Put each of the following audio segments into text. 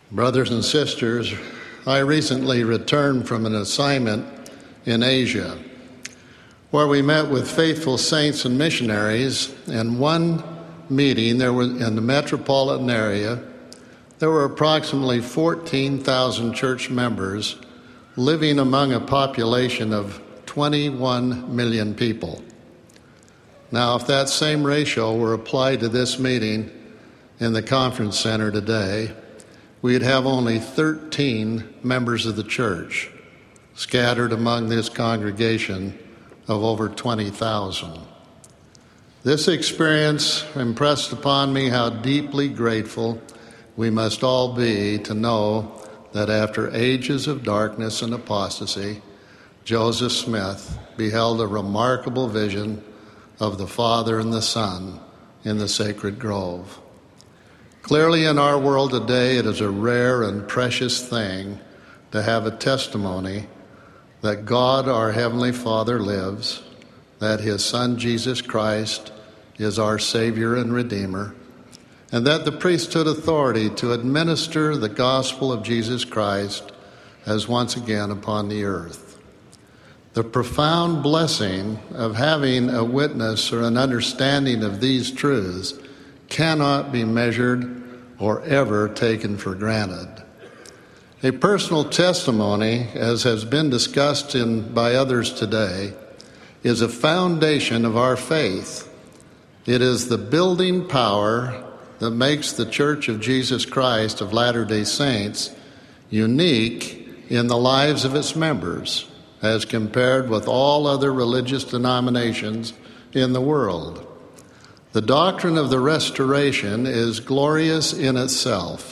Brothers and sisters, I recently returned from an assignment in Asia where we met with faithful saints and missionaries. In one meeting in the metropolitan area, there were approximately 14,000 church members living among a population of 21 million people. Now, if that same ratio were applied to this meeting in the conference center today, we'd have only 13 members of the church scattered among this congregation of over 20,000. This experience impressed upon me how deeply grateful we must all be to know that after ages of darkness and apostasy, Joseph Smith beheld a remarkable vision of the Father and the Son in the sacred grove. Clearly, in our world today, it is a rare and precious thing to have a testimony that God, our Heavenly Father, lives, that His Son, Jesus Christ, is our Savior and Redeemer, and that the priesthood authority to administer the gospel of Jesus Christ has once again upon the earth. The profound blessing of having a witness or an understanding of these truths cannot be measured or ever taken for granted. A personal testimony, as has been discussed by others today, is a foundation of our faith. It is the building power that makes the Church of Jesus Christ of Latter-day Saints unique in the lives of its members, as compared with all other religious denominations in the world. The doctrine of the restoration is glorious in itself,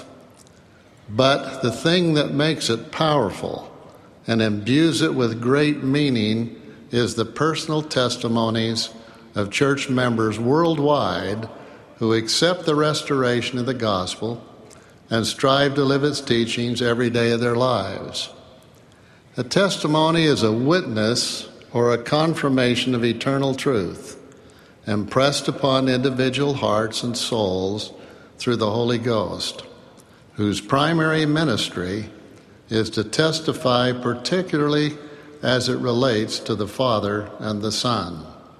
but the thing that makes it powerful and imbues it with great meaning is the personal testimonies of church members worldwide who accept the restoration of the gospel and strive to live its teachings every day of their lives. A testimony is a witness or a confirmation of eternal truth, impressed upon individual hearts and souls through the Holy Ghost, whose primary ministry is to testify particularly as it relates to the Father and the Son.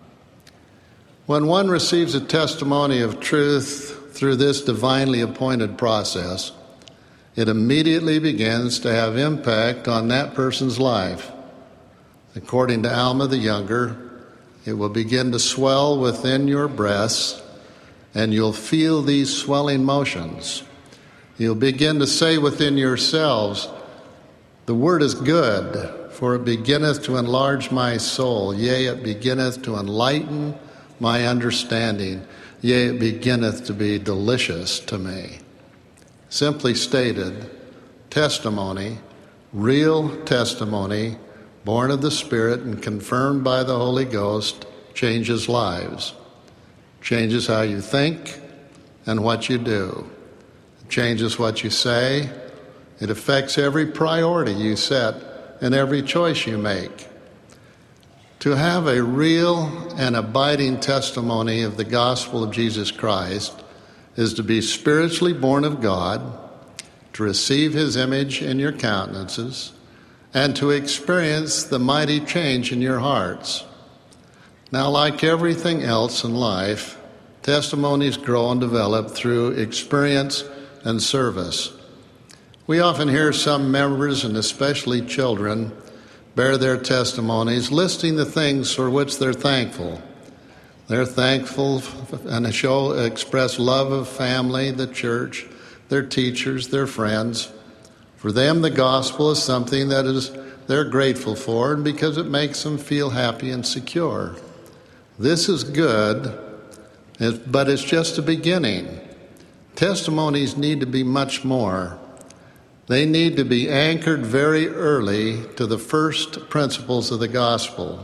When one receives a testimony of truth through this divinely appointed process, it immediately begins to have impact on that person's life. According to Alma the Younger, it will begin to swell within your breasts, and you'll feel these swelling motions. You'll begin to say within yourselves, "The word is good, for it beginneth to enlarge my soul. Yea, it beginneth to enlighten my understanding. Yea, it beginneth to be delicious to me." Simply stated, testimony, real testimony, born of the Spirit and confirmed by the Holy Ghost, changes lives, changes how you think and what you do. It changes what you say. It affects every priority you set and every choice you make. To have a real and abiding testimony of the gospel of Jesus Christ is to be spiritually born of God, to receive His image in your countenances, and to experience the mighty change in your hearts. Now, like everything else in life, testimonies grow and develop through experience and service. We often hear some members, and especially children, bear their testimonies, listing the things for which they're thankful. They're thankful and express love of family, the church, their teachers, their friends. For them, the gospel is something they're grateful for, and because it makes them feel happy and secure. This is good, but it's just a beginning. Testimonies need to be much more. They need to be anchored very early to the first principles of the gospel.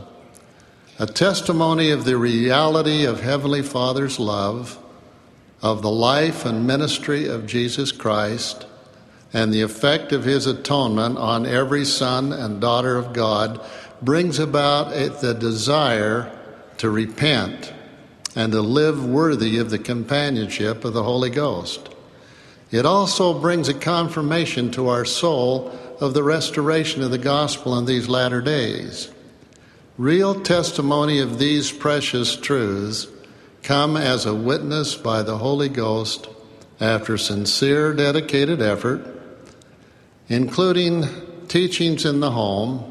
A testimony of the reality of Heavenly Father's love, of the life and ministry of Jesus Christ, and the effect of His atonement on every son and daughter of God brings about the desire to repent and to live worthy of the companionship of the Holy Ghost. It also brings a confirmation to our soul of the restoration of the gospel in these latter days. Real testimony of these precious truths come as a witness by the Holy Ghost after sincere, dedicated effort, including teachings in the home,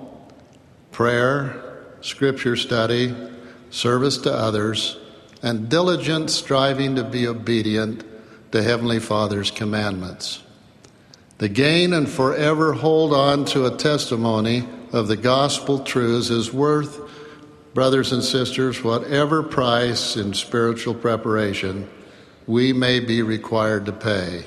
prayer, scripture study, service to others, and diligent striving to be obedient to Heavenly Father's commandments. To gain and forever hold on to a testimony of the gospel truths is worth, brothers and sisters, whatever price in spiritual preparation we may be required to pay.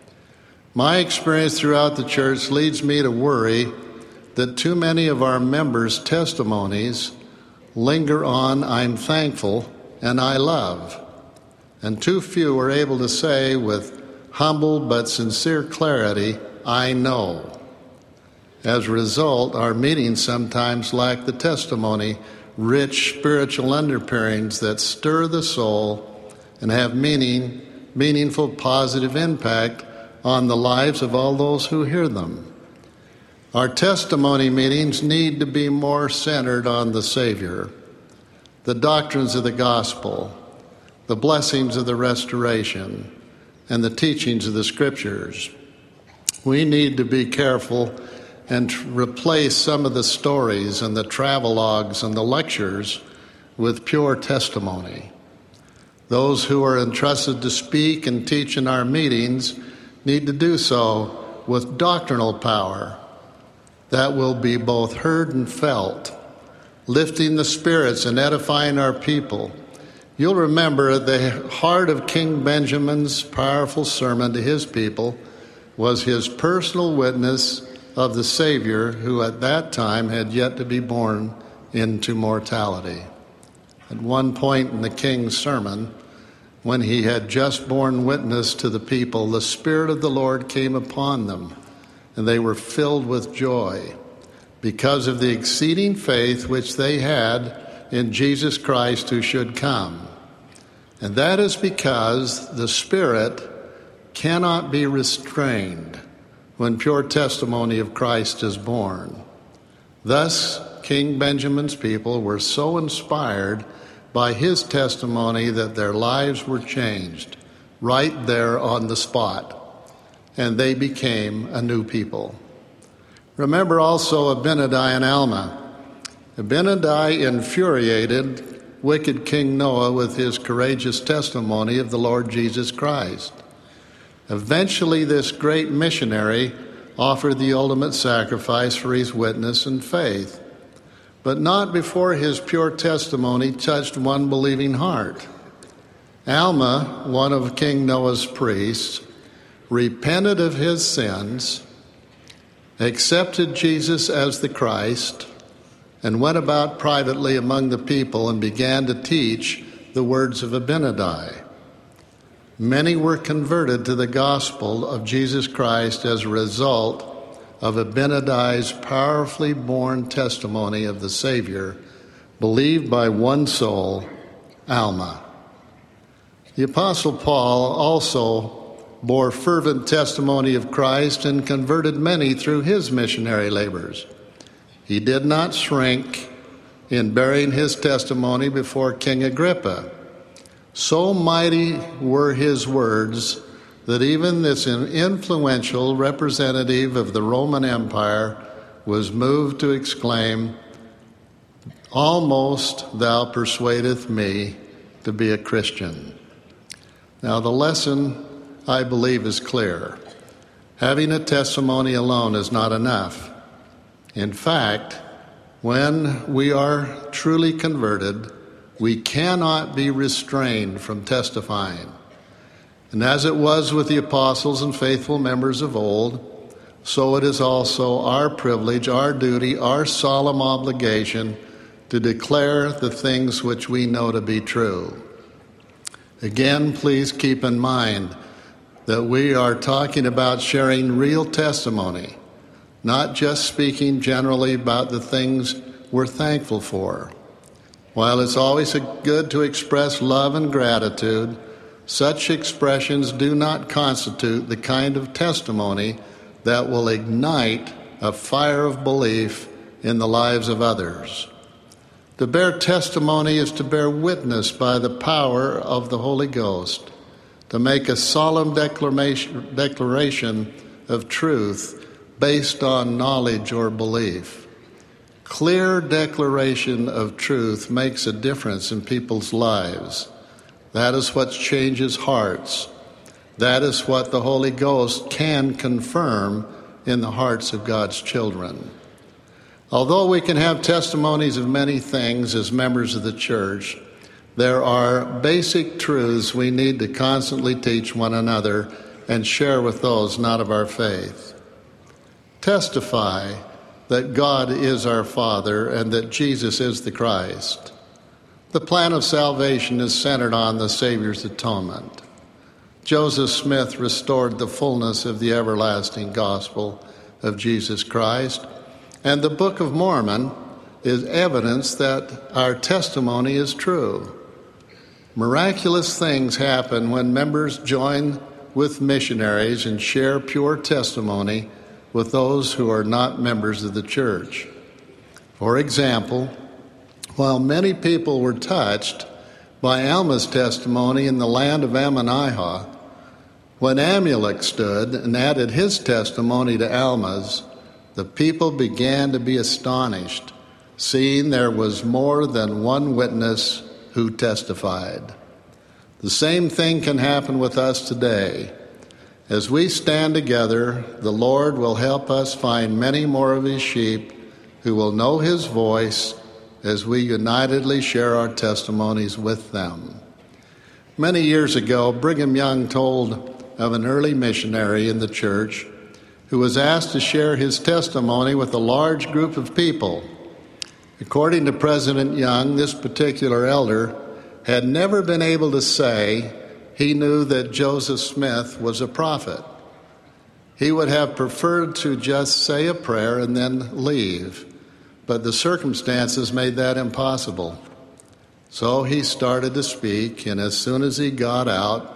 My experience throughout the church leads me to worry that too many of our members' testimonies linger on, "I'm thankful" and "I love," and too few are able to say with humble but sincere clarity, "I know." As a result, our meetings sometimes lack the testimony-rich spiritual underpinnings that stir the soul and have meaningful positive impact on the lives of all those who hear them. Our testimony meetings need to be more centered on the Savior, the doctrines of the gospel, the blessings of the restoration, and the teachings of the Scriptures. We need to be careful and replace some of the stories and the travelogues and the lectures with pure testimony. Those who are entrusted to speak and teach in our meetings need to do so with doctrinal power that will be both heard and felt, lifting the spirits and edifying our people. You'll remember at the heart of King Benjamin's powerful sermon to his people was his personal witness of the Savior who at that time had yet to be born into mortality. At one point in the king's sermon, when he had just borne witness to the people, the Spirit of the Lord came upon them, and they were filled with joy because of the exceeding faith which they had in Jesus Christ who should come. And that is because the Spirit cannot be restrained when pure testimony of Christ is born. Thus, King Benjamin's people were so inspired by his testimony that their lives were changed right there on the spot, and they became a new people. Remember also Abinadi and Alma. Abinadi infuriated wicked King Noah with his courageous testimony of the Lord Jesus Christ. Eventually, this great missionary offered the ultimate sacrifice for his witness and faith, but not before his pure testimony touched one believing heart. Alma, one of King Noah's priests, repented of his sins, accepted Jesus as the Christ, and went about privately among the people and began to teach the words of Abinadi. Many were converted to the gospel of Jesus Christ as a result of Abinadi's powerfully born testimony of the Savior, believed by one soul, Alma. The Apostle Paul also bore fervent testimony of Christ and converted many through his missionary labors. He did not shrink in bearing his testimony before King Agrippa. So mighty were his words that even this influential representative of the Roman Empire was moved to exclaim, "Almost thou persuadest me to be a Christian." Now the lesson, I believe, is clear. Having a testimony alone is not enough. In fact, when we are truly converted, we cannot be restrained from testifying. And as it was with the apostles and faithful members of old, so it is also our privilege, our duty, our solemn obligation to declare the things which we know to be true. Again, please keep in mind that we are talking about sharing real testimony, not just speaking generally about the things we're thankful for. While it's always good to express love and gratitude, such expressions do not constitute the kind of testimony that will ignite a fire of belief in the lives of others. To bear testimony is to bear witness by the power of the Holy Ghost, to make a solemn declaration of truth based on knowledge or belief. Clear declaration of truth makes a difference in people's lives. That is what changes hearts. That is what the Holy Ghost can confirm in the hearts of God's children. Although we can have testimonies of many things as members of the church, there are basic truths we need to constantly teach one another and share with those not of our faith. Testify that God is our Father and that Jesus is the Christ. The plan of salvation is centered on the Savior's atonement. Joseph Smith restored the fullness of the everlasting gospel of Jesus Christ, and the Book of Mormon is evidence that our testimony is true. Miraculous things happen when members join with missionaries and share pure testimony with those who are not members of the church. For example, while many people were touched by Alma's testimony in the land of Ammonihah, when Amulek stood and added his testimony to Alma's, the people began to be astonished, seeing there was more than one witness who testified. The same thing can happen with us today. As we stand together, the Lord will help us find many more of his sheep who will know his voice as we unitedly share our testimonies with them. Many years ago, Brigham Young told of an early missionary in the church who was asked to share his testimony with a large group of people. According to President Young, this particular elder had never been able to say he knew that Joseph Smith was a prophet. He would have preferred to just say a prayer and then leave, but the circumstances made that impossible. So he started to speak, and as soon as he got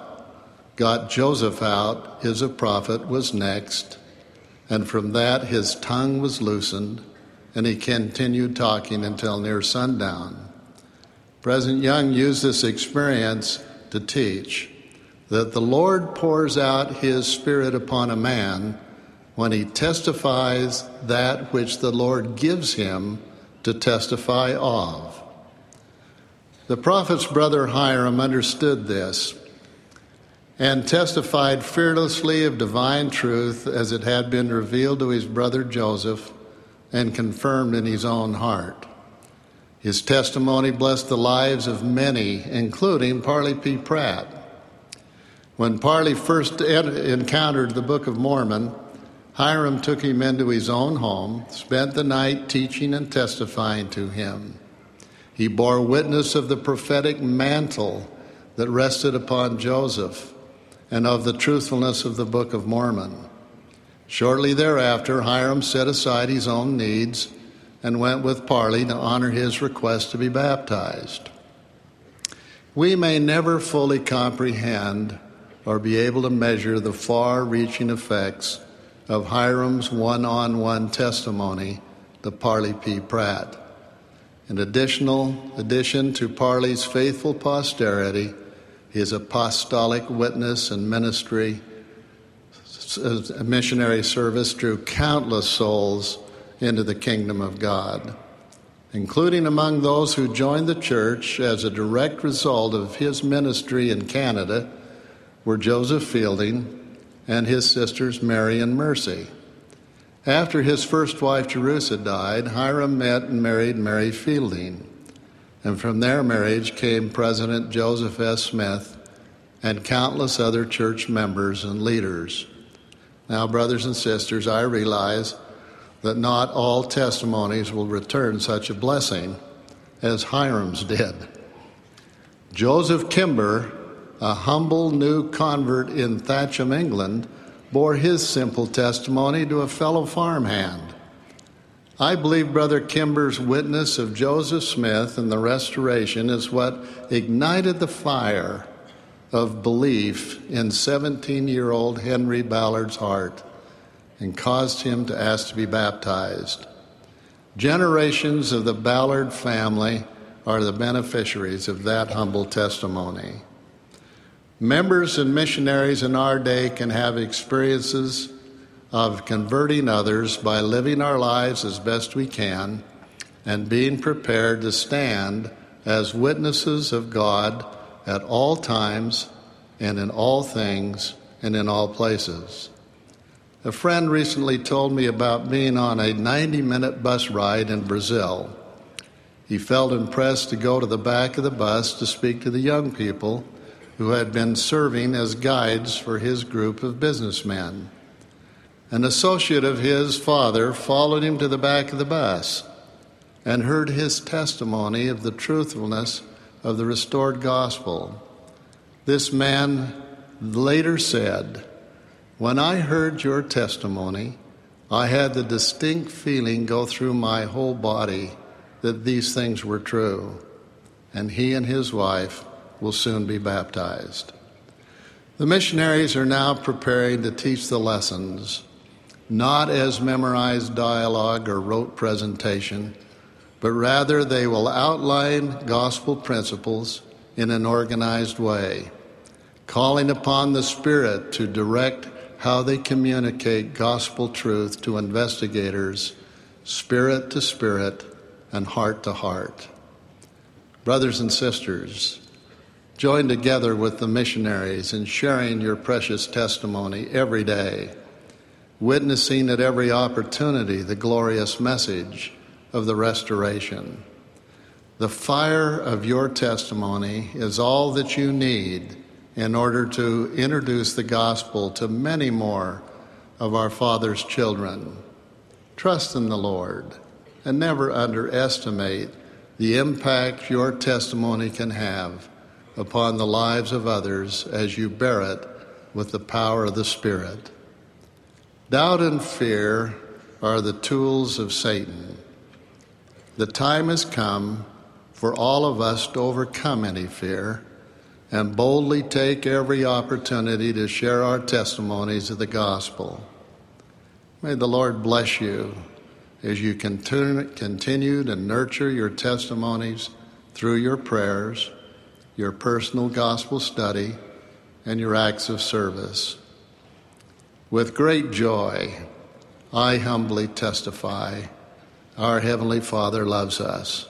Joseph out, his prophet was next. And from that, his tongue was loosened, and he continued talking until near sundown. President Young used this experience to teach that the Lord pours out his Spirit upon a man when he testifies that which the Lord gives him to testify of. The prophet's brother Hiram understood this and testified fearlessly of divine truth as it had been revealed to his brother Joseph and confirmed in his own heart. His testimony blessed the lives of many, including Parley P. Pratt. When Parley first encountered the Book of Mormon, Hiram took him into his own home, spent the night teaching and testifying to him. He bore witness of the prophetic mantle that rested upon Joseph and of the truthfulness of the Book of Mormon. Shortly thereafter, Hiram set aside his own needs and went with Parley to honor his request to be baptized. We may never fully comprehend or be able to measure the far-reaching effects of Hiram's one-on-one testimony to Parley P. Pratt. In addition to Parley's faithful posterity, his apostolic witness and missionary service drew countless souls into the kingdom of God, including among those who joined the church as a direct result of his ministry in Canada were Joseph Fielding and his sisters Mary and Mercy. After his first wife Jerusha died, Hiram met and married Mary Fielding, and from their marriage came President Joseph S. Smith and countless other church members and leaders. Now, brothers and sisters, I realize that not all testimonies will return such a blessing as Hiram's did. Joseph Kimber, a humble new convert in Thatcham, England, bore his simple testimony to a fellow farmhand. I believe Brother Kimber's witness of Joseph Smith and the restoration is what ignited the fire of belief in 17-year-old Henry Ballard's heart and caused him to ask to be baptized. Generations of the Ballard family are the beneficiaries of that humble testimony. Members and missionaries in our day can have experiences of converting others by living our lives as best we can and being prepared to stand as witnesses of God at all times and in all things and in all places. A friend recently told me about being on a 90-minute bus ride in Brazil. He felt impressed to go to the back of the bus to speak to the young people who had been serving as guides for his group of businessmen. An associate of his father followed him to the back of the bus and heard his testimony of the truthfulness of the restored gospel. This man later said, "When I heard your testimony, I had the distinct feeling go through my whole body that these things were true." And he and his wife will soon be baptized. The missionaries are now preparing to teach the lessons, not as memorized dialogue or rote presentation, but rather they will outline gospel principles in an organized way, calling upon the Spirit to direct how they communicate gospel truth to investigators, spirit to spirit and heart to heart. Brothers and sisters, join together with the missionaries in sharing your precious testimony every day, witnessing at every opportunity the glorious message of the restoration. The fire of your testimony is all that you need in order to introduce the gospel to many more of our Father's children. Trust in the Lord and never underestimate the impact your testimony can have upon the lives of others as you bear it with the power of the Spirit. Doubt and fear are the tools of Satan. The time has come for all of us to overcome any fear and boldly take every opportunity to share our testimonies of the gospel. May the Lord bless you as you continue to nurture your testimonies through your prayers, your personal gospel study, and your acts of service. With great joy, I humbly testify our Heavenly Father loves us.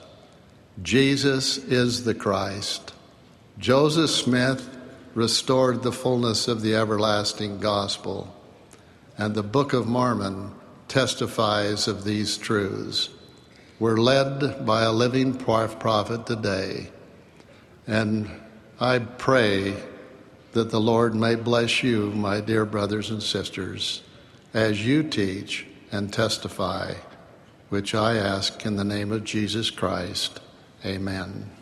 Jesus is the Christ. Joseph Smith restored the fullness of the everlasting gospel, and the Book of Mormon testifies of these truths. We're led by a living prophet today, and I pray that the Lord may bless you, my dear brothers and sisters, as you teach and testify, which I ask in the name of Jesus Christ. Amen.